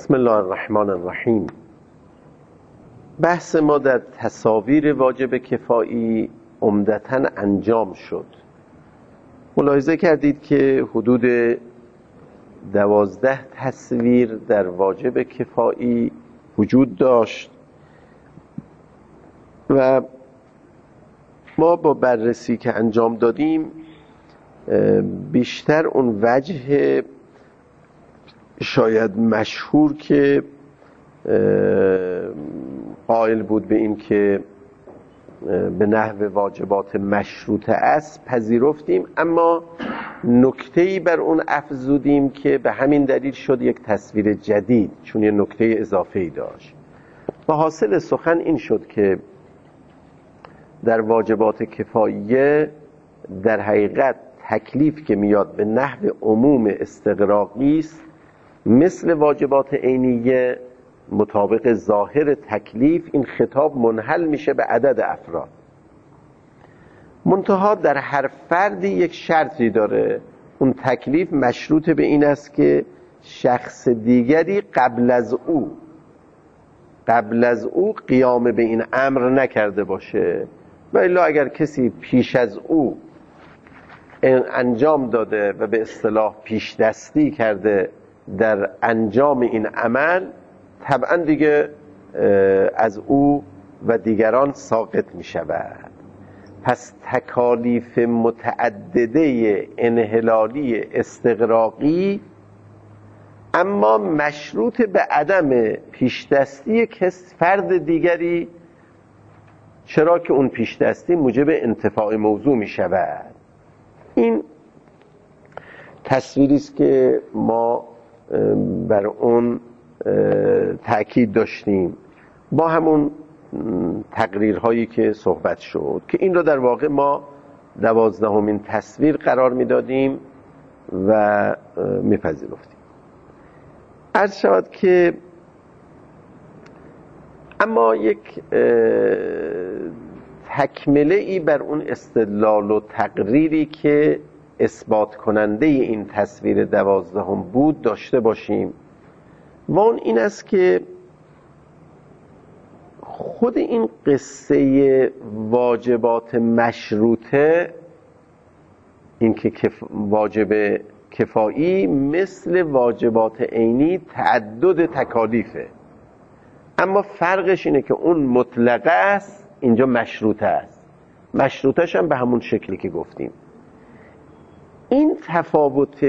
بسم الله الرحمن الرحیم. بحث ما در تصاویر واجب کفایی عمدتاً انجام شد. ملاحظه کردید که حدود 12 تصویر در واجب کفایی وجود داشت و ما با بررسی که انجام دادیم بیشتر اون وجه شاید مشهور که قائل بود به این که به نحو واجبات مشروطه است پذیرفتیم، اما نکته‌ای بر اون افزودیم که به همین دلیل شد یک تصویر جدید، چون یه نکته اضافه‌ای داشت. و حاصل سخن این شد که در واجبات کفاییه در حقیقت تکلیف که میاد به نحو عموم استغراقی است، مثل واجبات عینیه مطابق ظاهر تکلیف این خطاب منحل میشه به عدد افراد. منتها در هر فردی یک شرطی داره، اون تکلیف مشروط به این است که شخص دیگری قبل از او قیام به این امر نکرده باشه، و الا اگر کسی پیش از او انجام داده و به اصطلاح پیش دستی کرده در انجام این عمل، طبعا دیگه از او و دیگران ساقط می شود. پس تکالیف متعدده انحلالی استغراقی اما مشروط به عدم پیش دستی فرد دیگری، چرا که اون پیش دستی موجب انتفاع موضوع می شود. این تصویری است که ما بر اون تأکید داشتیم با همون تقریرهایی که صحبت شد، که این رو در واقع ما 12مین تصویر قرار میدادیم و میپذیرفتیم. عرض شود که اما یک تکمله ای بر اون استدلال و تقریری که اثبات کننده این تصویر 12 بود داشته باشیم، و اون این است که خود این قصه واجبات مشروطه، این که واجب کفایی مثل واجبات عینی تعدد تکالیفه، اما فرقش اینه که اون مطلقه است، اینجا مشروطه است. مشروطهش هم به همون شکلی که گفتیم. این تفاوت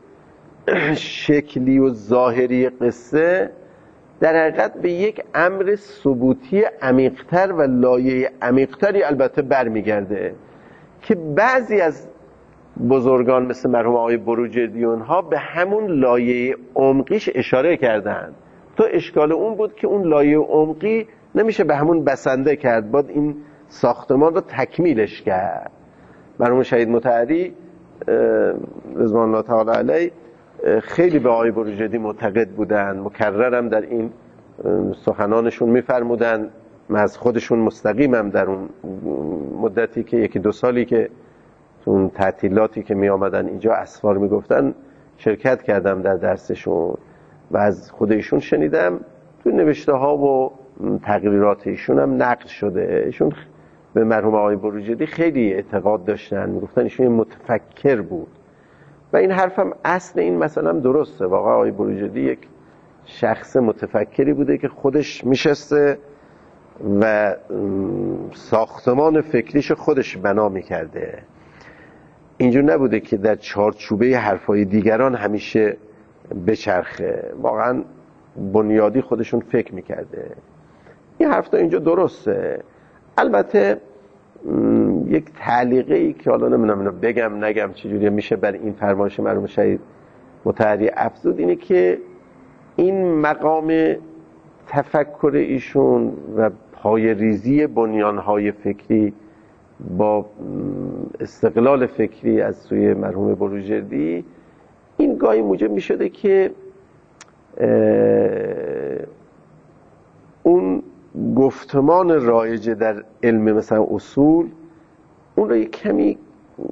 شکلی و ظاهری قصه در حقیقت به یک امر ثبوتی عمیق‌تر و لایه عمیق‌تری البته برمیگرده که بعضی از بزرگان مثل مرحوم آقای بروجردی اونها به همون لایه عمقیش اشاره کردند. تو اشکال اون بود که اون لایه عمقی نمیشه به همون بسنده کرد، باید این ساختمان رو تکمیلش کرد. مرحوم شهید مطهری رضوان الله تعالی علیه خیلی به آقای بروجردی معتقد بودن، مکررم در این سخنانشون میفرمودن. من از خودشون مستقیمم در اون مدتی که 1-2 سالی که اون تعطیلاتی که می آمدن اینجا اسفار می گفتن شرکت کردم در درسشون و از خود ایشون شنیدم. تو نوشته ها و تقریرات ایشون هم نقل شده. ایشون به مرحوم آقای بروجردی خیلی اعتقاد داشتن، می گفتن ایشون متفکر بود و این حرفم اصل این مثلا درسته. واقعا آقای بروجردی یک شخص متفکری بوده که خودش میشسته و ساختمان فکریش خودش بنا میکرده. اینجور نبوده که در چارچوبه حرفای دیگران همیشه بچرخه، واقعا بنیادی خودشون فکر میکرده. این حرف تا اینجا درسته. البته یک تعلیقه ای که حالا نمیدونم اینو بگم نگم چجوری میشه بر این فرمایش مرحوم شهید مطهری افزود، اینه که این مقام تفکر ایشون و پای ریزی بنیانهای فکری با استقلال فکری از سوی مرحوم بروجردی، این گاهی موجب میشده که اون گفتمان رایج در علم مثلا اصول، اون رو یک کمی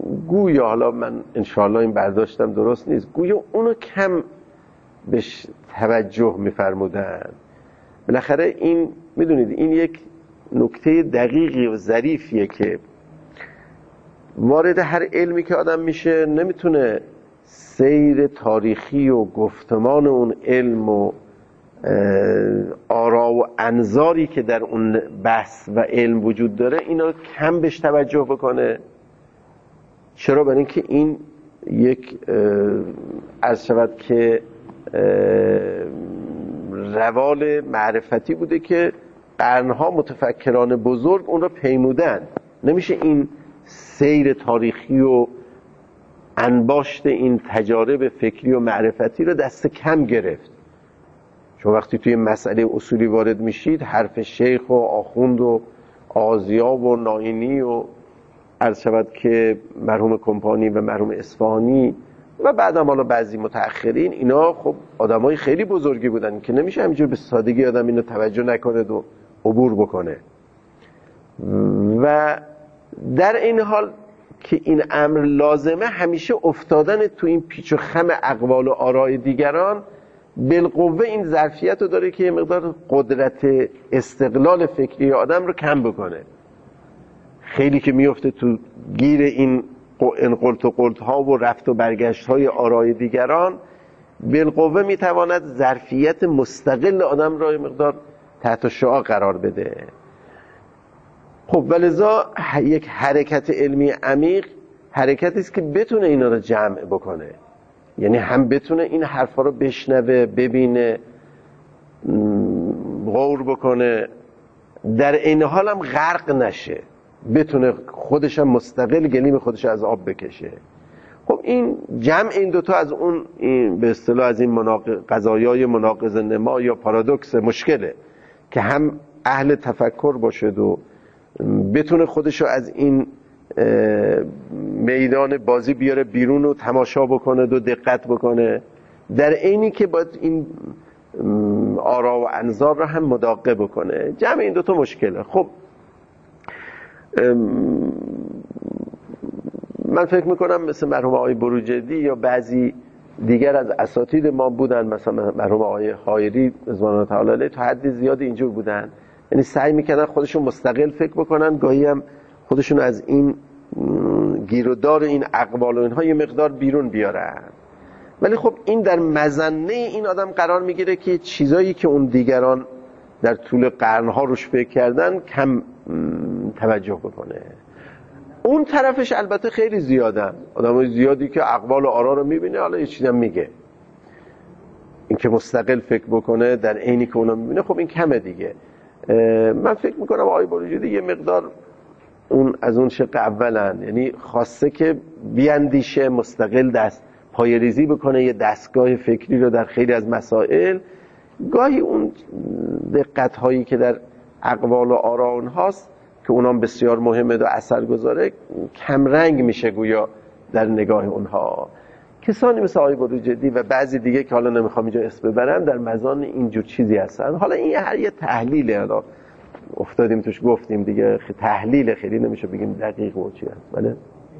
گویا، حالا من انشاءالله این برداشتم درست نیست، گویا اونو کم بهش توجه می‌فرمودند. بالاخره این میدونید این یک نکته دقیقی و ظریفیه که وارد هر علمی که آدم میشه نمیتونه سیر تاریخی و گفتمان اون علم و آرا و انظاری که در اون بحث و علم وجود داره اینا کم بهش توجه بکنه. چرا؟ برای اینکه این یک عرض شود که روال معرفتی بوده که قرنها متفکران بزرگ اون را پیمودن. نمیشه این سیر تاریخی و انباشت این تجارب فکری و معرفتی رو دست کم گرفت. چون وقتی توی مسئله اصولی وارد میشید حرف شیخ و آخوند و آغازیاب و ناینی و عرض شود که مرحوم کمپانی و مرحوم اصفهانی و بعدم حالا بعضی متأخرین، اینا خب آدمای خیلی بزرگی بودن که نمیشه همینجور به سادگی آدم اینو توجه نکنه و عبور بکنه. و در این حال که این امر لازمه، همیشه افتادن تو این پیچ و خم اقوال و آرای دیگران بالقوه این ظرفیت رو داره که یه مقدار قدرت استقلال فکری آدم رو کم بکنه. خیلی که میفته تو گیر این قلت و قلت ها و رفت و برگشت های آرای دیگران، بالقوه میتواند ظرفیت مستقل آدم را یه مقدار تحت شعاع قرار بده. خب ولذا یک حرکت علمی عمیق حرکتی است که بتونه اینا رو جمع بکنه، یعنی هم بتونه این حرفا رو بشنوه، ببینه، غور بکنه، در این حال هم غرق نشه، بتونه خودش هم مستقل گلیم خودش از آب بکشه. خب این جمع این دوتا از اون به اصطلاح از این قضایای مناقض نما یا پارادوکس مشکله که هم اهل تفکر باشه و بتونه خودشو از این میدان بازی بیاره بیرون و تماشا بکنه و دقت بکنه، در عینی که باید این آرا و انظار رو هم مداقه بکنه. جمع این دوتا مشکله. خب من فکر میکنم مثل مرحوم آقای بروجردی یا بعضی دیگر از اساتید ما بودن، مثلا مرحوم آقای حایری رضوان الله تعالی علیه، تا حد زیادی اینجور بودن، یعنی سعی میکردن خودشون مستقل فکر بکنن، گاهی هم خودشون از این گیرودار این اقوال و اینها یه مقدار بیرون بیارن. ولی خب این در مظنه این آدم قرار میگیره که چیزایی که اون دیگران در طول قرنها روش فکر کردن کم توجه بکنه. اون طرفش البته خیلی زیادن، آدمای زیادی که اقوال و آرا رو میبینه، حالا یه چیزی هم میگه، این که مستقل فکر بکنه در عینی که اونا میبینه، خب این کمه دیگه. من فکر میکنم آقای بروجردی یه مقدار اون از اون شق اولن، یعنی خواسته که بیاندیشه، مستقل دست پایه‌ریزی بکنه، یه دستگاه فکری رو در خیلی از مسائل. گاهی اون دقت هایی که در اقوال و آرا اونهاست که اونام بسیار مهمه و اثر گذاره، کم رنگ میشه گویا در نگاه اونها. کسانی مثل آقای بروجردی و بعضی دیگه که حالا نمیخوام اینجا اسم ببرم در مزان اینجور چیزی هستن. حالا این هر یه تحلیله، حالا افتادیم توش گفتیم دیگه، تحلیل خیلی نمیشه بگیم دقیق و چی هست. بله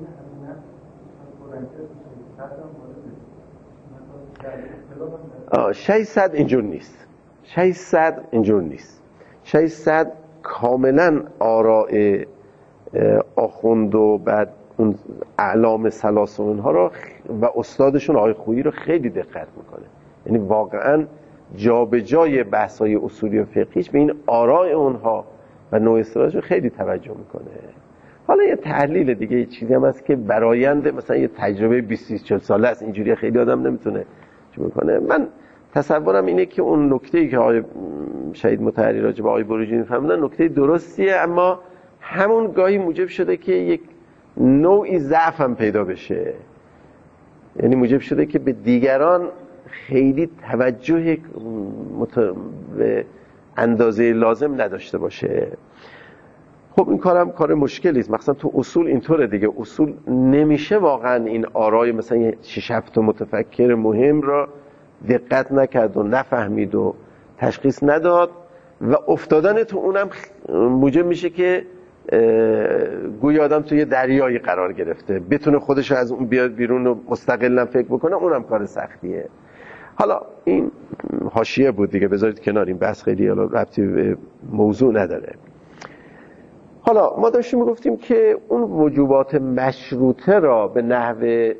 600 اینجور نیست، 600 اینجور نیست. 600 کاملا آراء آخوند و بعد اون اعلام ثلاث و اینها رو و استادشون آقای خویی رو خیلی دقت میکنه، یعنی واقعا جا به جای بحث‌های اصولی و فقهیش به این آراء اونها و نوع استدلالشون خیلی توجه میکنه. حالا یه تحلیل دیگه، یه چیزی هم هست که براینده مثلا یه تجربه 20-40 ساله است، اینجوری خیلی آدم نمیتونه چی بکنه. من تصورم اینه که اون نکته‌ای که آقای شهید مطهری راجع به آقای بروجردی فرمودن نکته درستیه، اما همون گاهی موجب شده که یک نوعی ضعف هم پیدا بشه، یعنی موجب شده که به دیگران خیلی توجه به اندازه لازم نداشته باشه. خب این کارم کار مشکلی است، مثلا تو اصول اینطوره دیگه، اصول نمیشه واقعا این آرای مثلا 6-7 متفکر مهم را دقت نکرد و نفهمید و تشخیص نداد و افتادن تو اونم موجب میشه که گویا آدم توی دریایی قرار گرفته، بتونه خودشو از اون بیاد بیرون و مستقلا فکر بکنه، اونم کار سختیه. حالا این حاشیه بود دیگه، بذارید کنار، این بحث خیلی ربطی به موضوع نداره. حالا ما داشتیم میگفتیم که اون وجوبات مشروطه را به نحو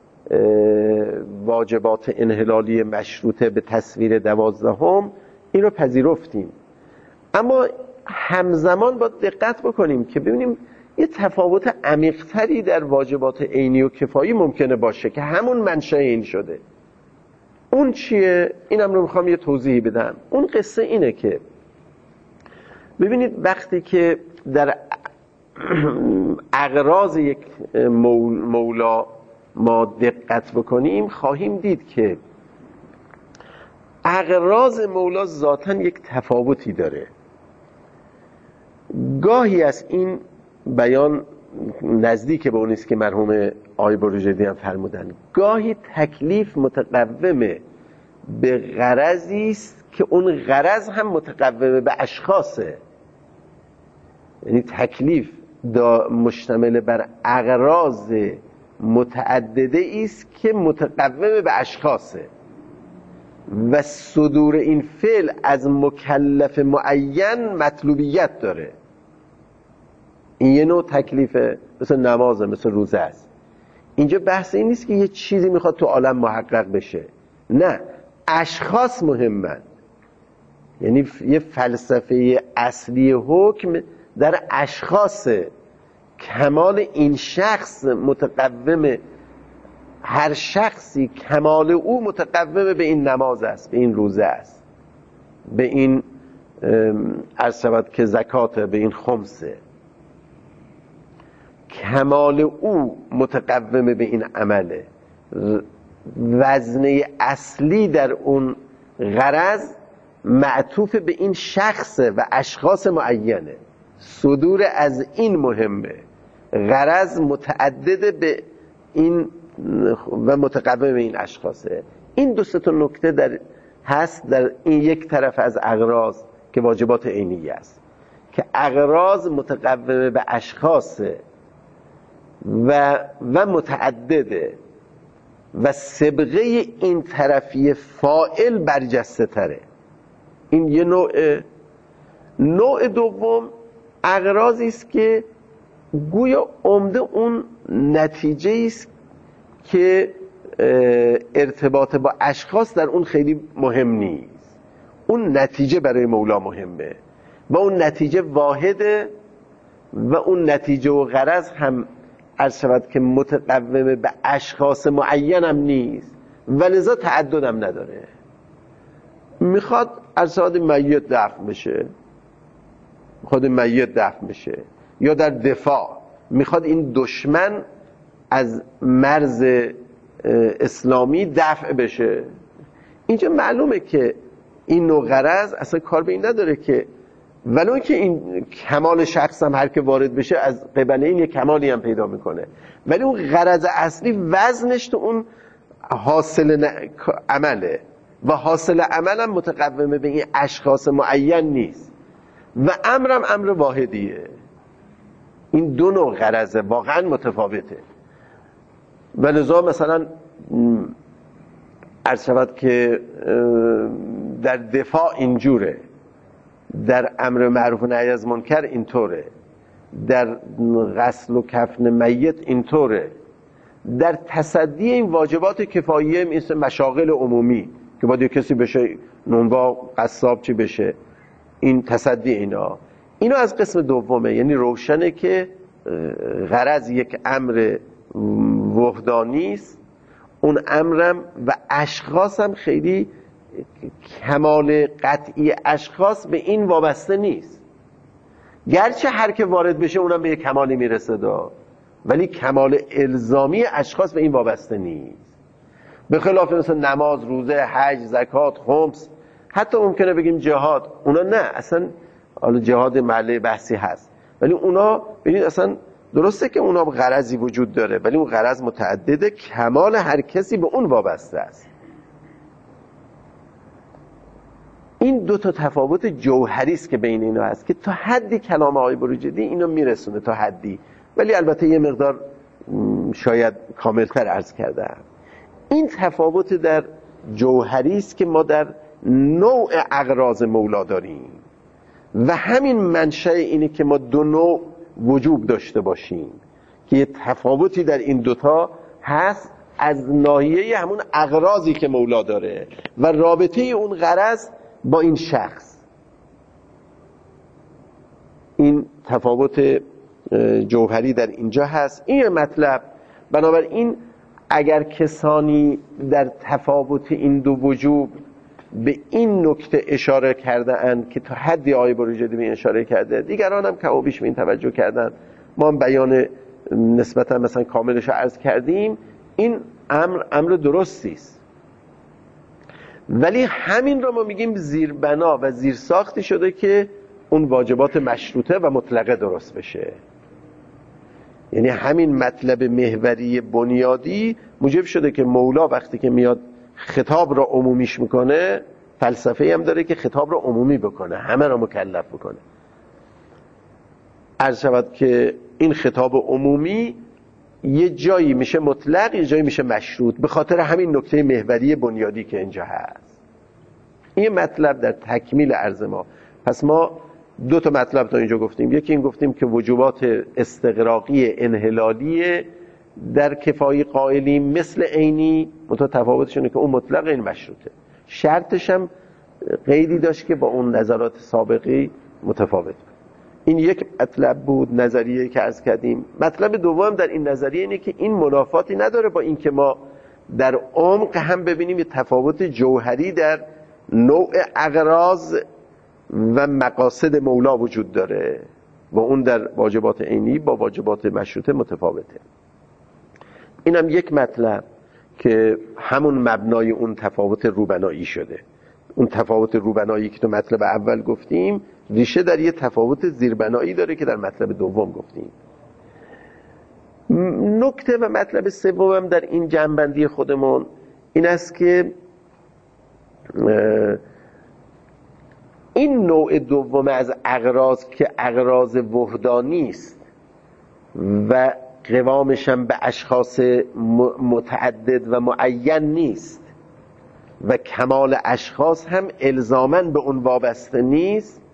واجبات انحلالی مشروطه به تصویر 12 این رو پذیرفتیم، اما همزمان باید دقت بکنیم که ببینیم یه تفاوت عمیق‌تری در واجبات عینی و کفایی ممکنه باشه که همون منشأ این شده. اون چیه؟ اینم رو میخوام یه توضیحی بدم. اون قصه اینه که ببینید وقتی که در اغراض یک مولا ما دقت بکنیم خواهیم دید که اغراض مولا ذاتاً یک تفاوتی داره. گاهی از این بیان نزدیک به اونیست که مرحوم آقای بروجردی هم فرمودن، گاهی تکلیف متقوم به غرضی است که اون غرض هم متقوم به اشخاصه. یعنی تکلیف مشتمل بر اغراض متعدده است که متقوم به اشخاصه و صدور این فعل از مکلف معین مطلوبیت داره. این یه نوع تکلیفه، مثل نمازه، مثل روزه است. اینجا بحث این نیست که یه چیزی میخواد تو عالم محقق بشه، نه، اشخاص مهمن. یعنی یه فلسفه اصلی حکم در اشخاصه. کمال این شخص متقوم، هر شخصی کمال او متقوم به این نماز است، به این روزه است، به این عرض شود که زکاته، به این خمسه. کمال او متقوم به این عمله. وزنه اصلی در اون غرض معطوف به این شخصه و اشخاص معینه. صدور از این مهمه. غرض متعدد به این و متقوم به این اشخاصه. این دو سه تا نکته هست در این یک طرف از اغراض که واجبات عینیه است، که اغراض متقوم به اشخاصه و متعدده و سبقه این طرفی فاعل برجسته تره. این یه نوع دوم اغراضی است که گویا عمده اون نتیجه است که ارتباط با اشخاص در اون خیلی مهم نیست. اون نتیجه برای مولا مهمه و اون نتیجه واحده و اون نتیجه و غرض هم عرض شود که متقوم به اشخاص معین هم نیست و لذا تعدد هم نداره. میخواد عرض شود میت دفن بشه، خود میت دفن بشه، یا در دفاع میخواد این دشمن از مرز اسلامی دفع بشه. اینجا معلومه که این نوع غرض اصلا کار به این نداره که ولو که این کمال شخص هم هر که وارد بشه از قبل این یک کمالی هم پیدا میکنه، ولی اون غرض اصلی وزنش تو اون حاصل عمله و حاصل عمل هم متقوم به این اشخاص معین نیست و امرم امر واحدیه. این دو نوع غرضه واقعا متفاوته و لذا مثلا عرض شود که در دفاع اینجوره، در امر معروف و نهی از منکر اینطوره، در غسل و کفن میت اینطوره، در تصدی این واجبات کفاییه مثل مشاغل عمومی که باید کسی بشه نونوا قصاب چی بشه، این تصدی اینا از قسم دومه. یعنی روشنه که غرض یک امر وحدانی است، اون امرم و اشخاص هم خیلی کمال قطعی اشخاص به این وابسته نیست، گرچه هر که وارد بشه اونم به یک کمالی میرسه ولی کمال الزامی اشخاص به این وابسته نیست. به خلاف مثل نماز، روزه، حج، زکات، خمس، حتی ممکنه بگیم جهاد، اونا نه، اصلا حالا جهاد محله بحثی هست ولی اونا ببینید اصلا درسته که اونا غرضی وجود داره ولی اون غرض متعدده، کمال هر کسی به اون وابسته است. این دو تا تفاوت جوهری است که بین اینا هست که تا حدی کلام آقای بروجردی اینو میرسونه، تا حدی، ولی البته یه مقدار شاید کاملتر عرض کردم. این تفاوت در جوهری است که ما در نوع اغراض مولا داریم و همین منشأ اینه که ما دو نوع وجوب داشته باشیم که یه تفاوتی در این دوتا هست از ناحیه همون اغراضی که مولا داره و رابطه اون غرض با این شخص. این تفاوت جوهری در اینجا هست. این مطلب. بنابراین اگر کسانی در تفاوت این دو وجوب به این نکته اشاره کرده اند که تا حدی آیه بروجردی به این اشاره کرده، دیگران هم کمابیش به این توجه کردن، ما هم بیان نسبتا مثلا کاملش رو عرض کردیم، این امر درستی است. ولی همین رو ما میگیم زیربنا و زیرساختی شده که اون واجبات مشروطه و مطلقه درست بشه. یعنی همین مطلب محوری بنیادی موجب شده که مولا وقتی که میاد خطاب را عمومیش میکنه، فلسفه هم داره که خطاب را عمومی بکنه، همه را مکلف بکنه. عرض شود که این خطاب عمومی یه جایی میشه مطلق، یه جایی میشه مشروط، به خاطر همین نکته محوری بنیادی که اینجا هست. این مطلب در تکمیل عرض ما. پس ما دو تا مطلب تا اینجا گفتیم. یکی این گفتیم که وجوبات استغراقی انحلالی در کفایی قائلیم مثل عینی، منتها تفاوتش اینه که اون مطلق، این مشروطه. شرطش هم قیدی داشت که با اون نظرات سابقی متفاوت بود. این یک مطلب بود، نظریه که عرض کردیم. مطلب دوم در این نظریه اینه که این منافاتی نداره با این که ما در عمق هم ببینیم یه تفاوت جوهری در نوع اغراض و مقاصد مولا وجود داره و اون در واجبات عینی با واجبات مشروطه متفاوته. اینم یک مطلب که همون مبنای اون تفاوت روبنایی شده. اون تفاوت روبنایی که تو مطلب اول گفتیم ریشه در یه تفاوت زیربنایی داره که در مطلب دوم گفتیم. نکته و مطلب سومم در این جنبندی خودمون این است که این نوع دوم از اغراض که اغراض وحدانی است و قوامش هم به اشخاص متعدد و معین نیست و کمال اشخاص هم الزاماً به اون وابسته نیست،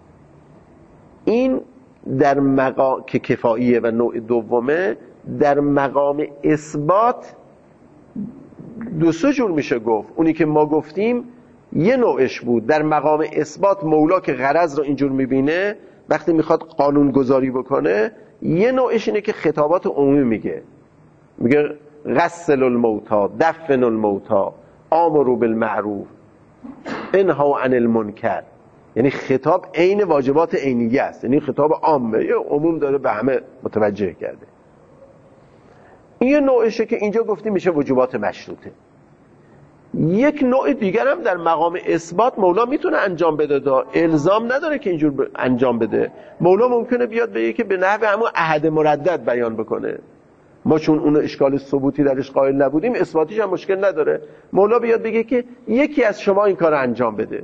این در مقام که کفاییه و نوع دومه، در مقام اثبات دو سه جور میشه گفت. اونی که ما گفتیم یه نوعش بود، در مقام اثبات مولا که غرض رو اینجور میبینه وقتی میخواد قانون گذاری بکنه، یه نوعش اینه که خطابات عمومی میگه غسل الموتى، دفن الموتى، آمروا بالمعروف، انهوا عن المنکر. یعنی خطاب عین واجبات عینیه است، یعنی خطاب عامه، یه عموم داره به همه متوجه کرده. این یه نوعشه که اینجا گفتیم میشه وجوبات مشروطه. یک نوع دیگر هم در مقام اثبات مولا میتونه انجام بده، الزام نداره که اینجور انجام بده. مولا ممکنه بیاد بگه که به نحو همون عهد مردد بیان بکنه، ما چون اون اشکال ثبوتی درش قائل نبودیم اثباتیش هم مشکل نداره. مولا بیاد بگه که یکی از شما این کار انجام بده.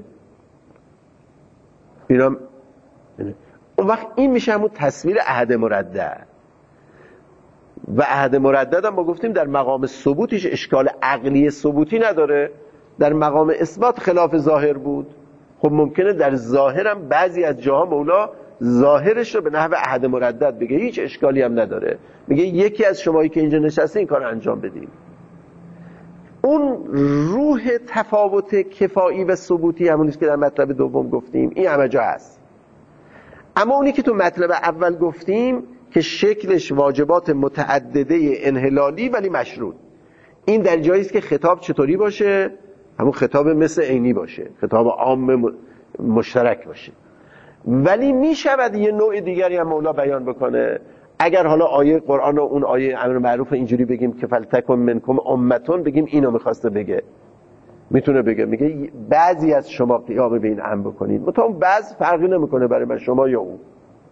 اون وقت این میشه همون تصویر عهد مردد. و عهد مردد هم ما گفتیم در مقام ثبوتیش اشکال عقلی ثبوتی نداره، در مقام اثبات خلاف ظاهر بود. خب ممکنه در ظاهر هم بعضی از جاها مولا ظاهرش رو به نحو عهد مردد بگه، هیچ اشکالی هم نداره، میگه یکی از شمایی که اینجا نشسته این کار انجام بدیم. اون روح تفاوت کفایی و ثبوتی همونیست که در مطلب دوم گفتیم، این همه جا هست. اما اونی که تو مطلب اول گفتیم که شکلش واجبات متعدده انحلالی ولی مشروط، این در جایی است که خطاب چطوری باشه؟ همون خطاب مثل عینی باشه، خطاب عام مشترک باشه. ولی میشود یه نوع دیگری هم مولا بیان بکنه. اگر حالا آیه قرآن و اون آیه امر معروف اینجوری بگیم که فلتکن منکم امتون، بگیم اینو میخواسته بگه، میتونه بگه، میگه بعضی از شما قیام به این امر بکنید، مطمئن بعض فرقی نمیکنه برای من شما یا اون.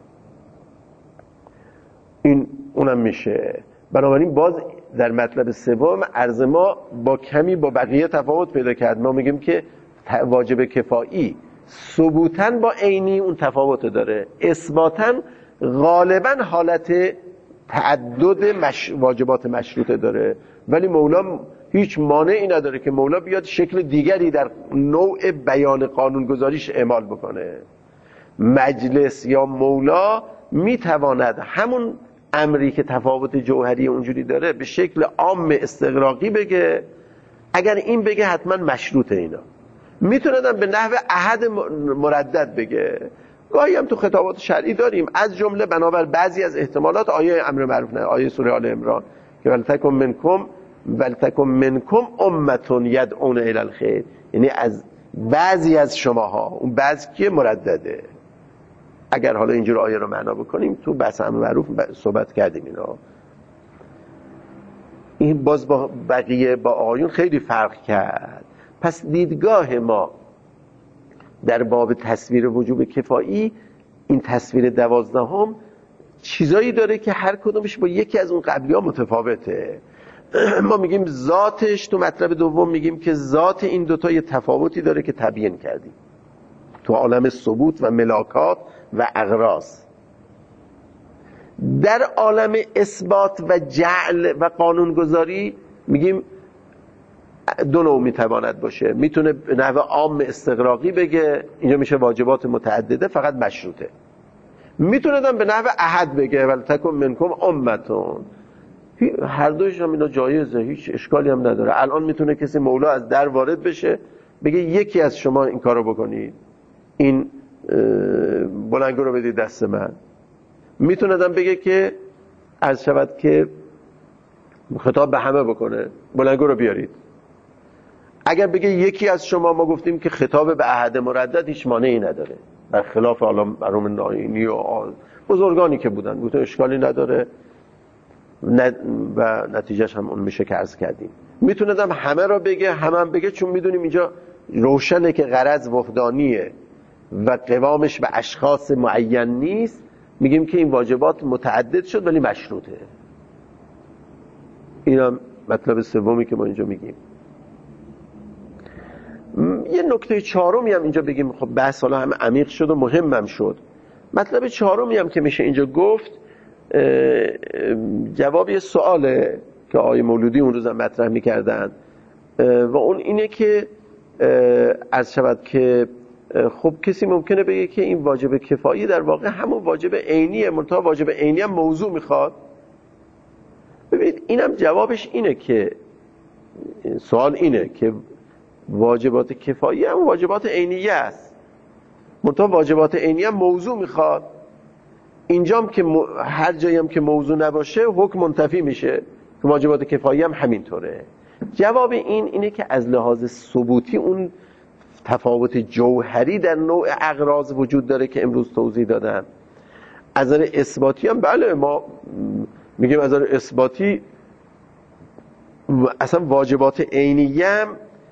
اونم میشه. بنابراین باز در مطلب سوم عرض ما با کمی با بقیه تفاوت پیدا کرد. ما میگیم که واجب کفایی ثبوتاً با عینی اون تفاوت داره، اثباتاً غالباً حالت تعدد واجبات مشروطه داره. ولی مولا هیچ مانعی نداره که مولا بیاد شکل دیگری در نوع بیان قانونگذاریش اعمال بکنه. مجلس یا مولا میتواند همون امری که تفاوت جوهری اونجوری داره به شکل عام استغراقی بگه. اگر این بگه حتما مشروطه. اینا میتونن به نحو احد مردد بگه. گاهی هم تو خطابات شرعی داریم، از جمله بنابر بعضی از احتمالات آیه امر معروف نهی، آیه سوره آل عمران که ولتکن منکم امه یدعون الی الخیر، یعنی از بعضی از شماها، اون بعضی که مردده. اگر حالا اینجور آیه رو معنا بکنیم، تو بحث امر معروف صحبت کردیم اینا. این باز با بقیه با آیون خیلی فرق کرد. پس دیدگاه ما در باب تصویر وجوب کفایی، این تصویر 12 چیزایی داره که هر کدومش با یکی از اون قبلی ها متفاوته. ما میگیم ذاتش، تو مطلب دوم میگیم که ذات این دوتا یه تفاوتی داره که تبیین کردیم تو عالم ثبوت و ملاکات و اغراض. در عالم اثبات و جعل و قانونگذاری میگیم دو نوع میتواند باشه. میتونه به نحو عام استغراقی بگه، اینجا میشه واجبات متعدده فقط مشروطه. میتونه به نحو احد بگه ولتکن منکم امتون. هر دویش هم اینا جایزه، هیچ اشکالی هم نداره. الان میتونه کسی مولا از در وارد بشه بگه یکی از شما این کارو بکنید، این بلنگو رو بدید دست من. میتونه بگه که عرض شود که خطاب به همه بکنه، بلنگو رو بیارید. اگر بگه یکی از شما، ما گفتیم که خطاب به احد مردد هیچ مانعی نداره، برخلاف حالا مرحوم ناینی و بزرگانی که بودن گفتن اشکالی نداره و نتیجهش هم اون میشه که عرض کردیم. میتونه همه را بگه، هم بگه، چون میدونیم اینجا روشنه که غرض وحدانیه و قوامش به اشخاص معین نیست. میگیم که این واجبات متعدد شد ولی مشروطه. این هم مطلب سومی که ما اینجا میگیم. یه نکته چهارمی هم اینجا بگیم، خب بحث حالا هم عمیق شد و مهمم شد. مطلب چهارمی هم که میشه اینجا گفت، جواب یه سواله که آقای مولودی اون روز هم مطرح میکردن و اون اینه که عرض شود که خب کسی ممکنه بگه که این واجب کفایی در واقع همون واجب عینیه، منتها واجب عینی هم موضوع میخواد. ببینید اینم جوابش اینه که سوال اینه که واجبات کفایی هم واجبات عینیه است، منتها واجبات عینی هم موضوع میخواد. اینجام که هر جایی هم که موضوع نباشه حکم منتفی میشه، که واجبات کفایی هم همینطوره. جواب اینه که از لحاظ ثبوتی اون تفاوت جوهری در نوع اغراض وجود داره که امروز توضیح دادم. از نظر اثباتی هم بله، ما میگیم از نظر اثباتی اصلا واجبات عینیه هم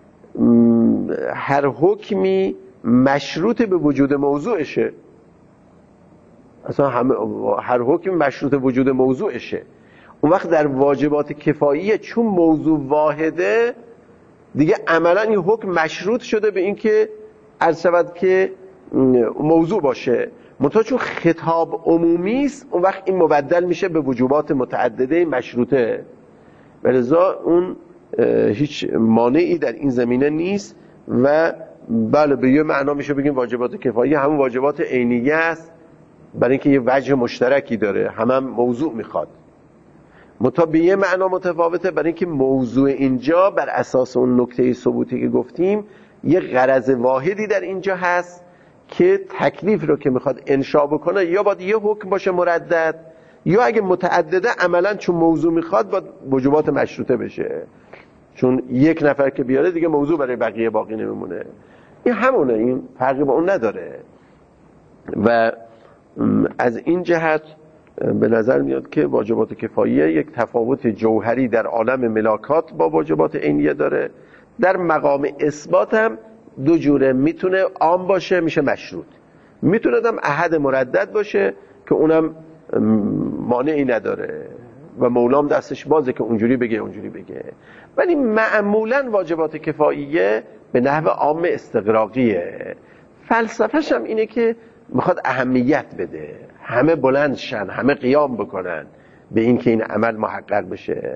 هر حکمی مشروط به وجود موضوعشه. اصلا هر حکم مشروط وجود موضوعشه. اون وقت در واجبات کفاییه چون موضوع واحده دیگه عملا این حکم مشروط شده به این که عرض شود که موضوع باشه. منتها چون خطاب عمومی است اون وقت این مبدل میشه به وجوبات متعدده مشروطه. ولذا اون هیچ مانعی در این زمینه نیست و بله به یه معنا میشه بگیم واجبات کفاییه همون واجبات عینیه است، برای اینکه یه وجه مشترکی داره، هم موضوع میخواد. منتها به یه معنا متفاوته، برای اینکه موضوع اینجا بر اساس اون نکته ثبوتی که گفتیم یه غرض واحدی در اینجا هست که تکلیف رو که میخواد انشا بکنه یا باید یه حکم باشه مردد، یا اگه متعدده عملا چون موضوع میخواد باید وجوبات مشروطه بشه، چون یک نفر که بیاره دیگه موضوع برای بقیه باقی نمیمونه. این همونه، این فرقی با اون نداره. و از این جهت به نظر میاد که واجبات کفاییه یک تفاوت جوهری در عالم ملاکات با واجبات عینیه داره. در مقام اثبات هم دو جوره، میتونه عام باشه میشه مشروط، میتونه هم احد مردد باشه که اونم مانعی نداره و مولام دستش بازه که اونجوری بگه اونجوری بگه. ولی معمولا واجبات کفاییه به نحو عام استغراقیه. فلسفه‌ش هم اینه که میخواد اهمیت بده، همه بلند شن، همه قیام بکنن به این که این عمل محقق بشه.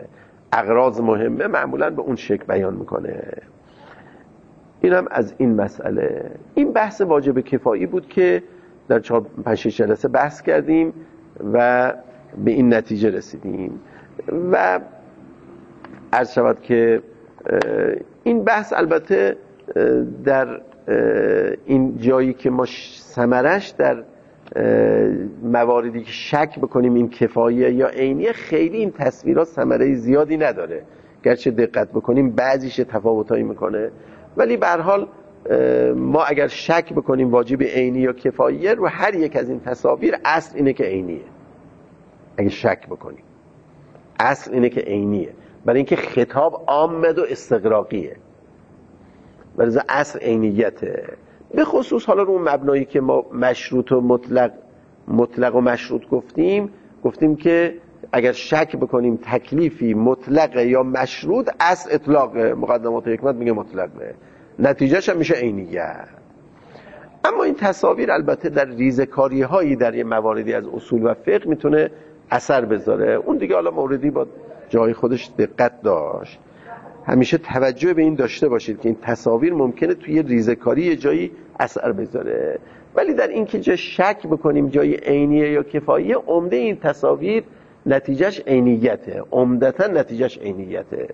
اغراض مهمه معمولا به اون شکل بیان میکنه. اینم از این مسئله. این بحث واجب کفایی بود که در 4-5 جلسه بحث کردیم و به این نتیجه رسیدیم. و عرض شود که این بحث البته در این جایی که ما ثمرش در مواردی که شک بکنیم این کفاییه یا عینیه، خیلی این تصویرات ثمره زیادی نداره، گرچه دقت بکنیم بعضیش تفاوتایی میکنه، ولی به هر حال ما اگر شک بکنیم واجب عینی یا کفاییه رو هر یک از این تصاویر، اصل اینه که عینیه. اگه شک بکنیم اصل اینه که عینیه، برای اینکه خطاب عامد و استغراقیه، برای اصل عینیته. به خصوص حالا رو اون مبنایی که ما مشروط و مطلق و مشروط گفتیم که اگر شک بکنیم تکلیفی مطلق یا مشروط، اصل اطلاق، مقدمات حکمت میگه مطلقه، نتیجهش هم میشه عینیت. اما این تصاویر البته در ریزکاری هایی در یه مواردی از اصول و فقه میتونه اثر بذاره، اون دیگه حالا موردی با جای خودش دقت داشت. همیشه توجه به این داشته باشید که این تصاویر ممکنه توی ریزکاری یه جایی اثر بذاره، ولی در این که جا شک بکنیم جای عینیه یا کفاییه، عمده این تصاویر نتیجهش عینیته، عمدتا نتیجهش عینیته.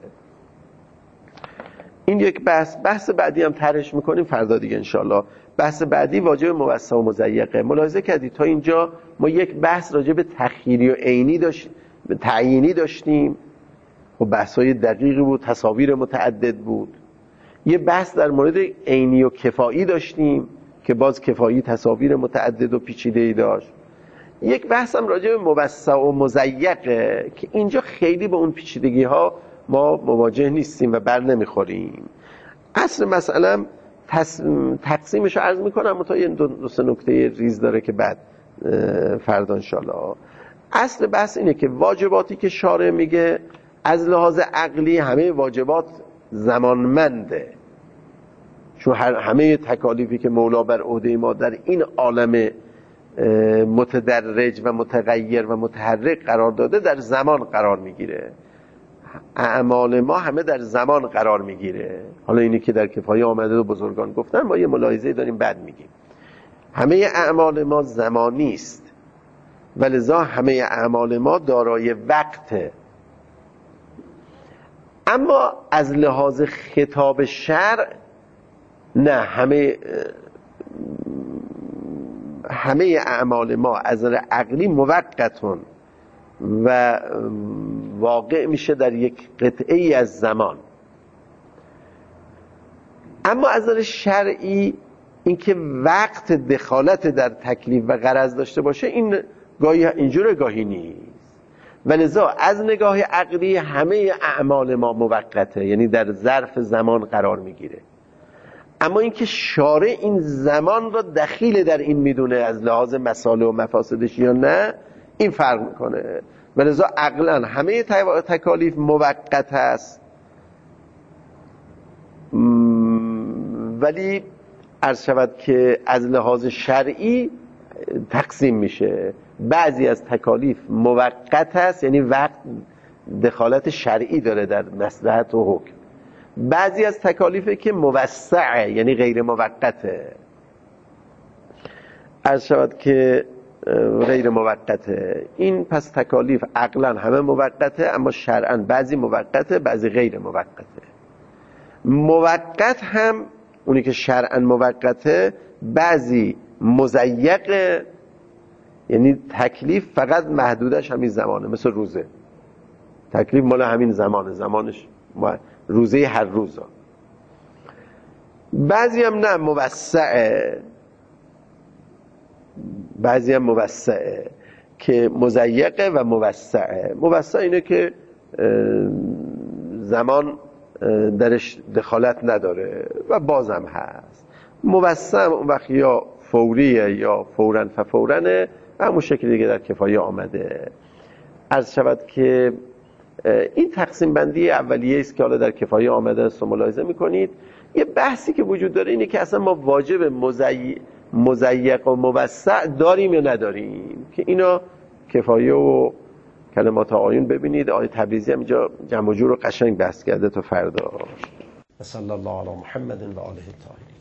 این یک بحث بعدی هم طرحش میکنیم فردا دیگه انشالله. بحث بعدی واجب موسع و مضیقه. ملاحظه کردید تا اینجا ما یک بحث راجع به تخییری و عینی تعیینی داشتیم، و بحث‌های دقیقی بود، تصاویر متعدد بود. یه بحث در مورد عینی و کفایی داشتیم که باز کفایی تصاویر متعدد و پیچیده‌ای داشت. یک بحث هم راجع به موسع و مضیقه که اینجا خیلی با اون پیچیدگی‌ها ما مواجه نیستیم و بر نمیخوریم. اصل مسئله تقسیمش رو عرض میکنم، تا یه 2-3 نکته ریز داره که بعد فردا انشالله. اصل بحث اینه که واجباتی که شارع میگه از لحاظ عقلی همه واجبات زمانمنده، چون همه تکالیفی که مولا بر عهده ما در این عالم متدرج و متغیر و متحرک قرار داده در زمان قرار میگیره. اعمال ما همه در زمان قرار میگیره. حالا اینی که در کفایه آمده و بزرگان گفتن، ما یه ملاحظه داریم بعد میگیم. همه اعمال ما زمانی است و لذا همه اعمال ما دارای وقته. اما از لحاظ خطاب شرع نه، همه اعمال ما از نظر عقلی موقتون و واقع میشه در یک قطعه ای از زمان. اما از نظر شرعی اینکه وقت دخالت در تکلیف و غرض داشته باشه، این گاهی اینجوره گاهی نیست، ولذا از نگاه عقلی همه اعمال ما موقته، یعنی در ظرف زمان قرار میگیره. اما اینکه شارع این زمان را دخیل در این میدونه از لحاظ مصالح و مفاسدش یا نه، این فرق میکنه. ولذا عقلا همه تکالیف موقت است، ولی عرض شود که از لحاظ شرعی تقسیم میشه. بعضی از تکالیف موقت است، یعنی وقت دخالت شرعی داره در مصلحت و حکم. بعضی از تکالیفه که موسعه، یعنی غیر موقته. عرض شود که غیر موقته. این پس تکالیف عقلا همه موقته، اما شرعا بعضی موقته بعضی غیر موقته. موقت هم اونی که شرعا موقته بعضی مضیقه، یعنی تکلیف فقط محدودش همین زمانه، مثل روزه. تکلیف مال همین زمانش روزه هر روزا. بعضی هم نه، موسعه که مضیقه و موسعه. موسع اینه که زمان درش دخالت نداره و بازم هست. موسع اون وقت یا فوریه یا فوراً ففوراً، همون شکل دیگه در کفایه آمده. عرض شود که این تقسیم بندی اولیه است که حالا در کفایه آمده است و ملاحظه میکنید. یه بحثی که وجود داره اینه که اصلا ما واجب مضیق و موسع داریم یا نداریم، که اینا کفایه و کلمات آقایون ببینید. آقای تبریزی هم اینجا جمع و جور رو قشنگ بحث کرده تا فردا. صلی الله علی محمد و آله الطاهرین.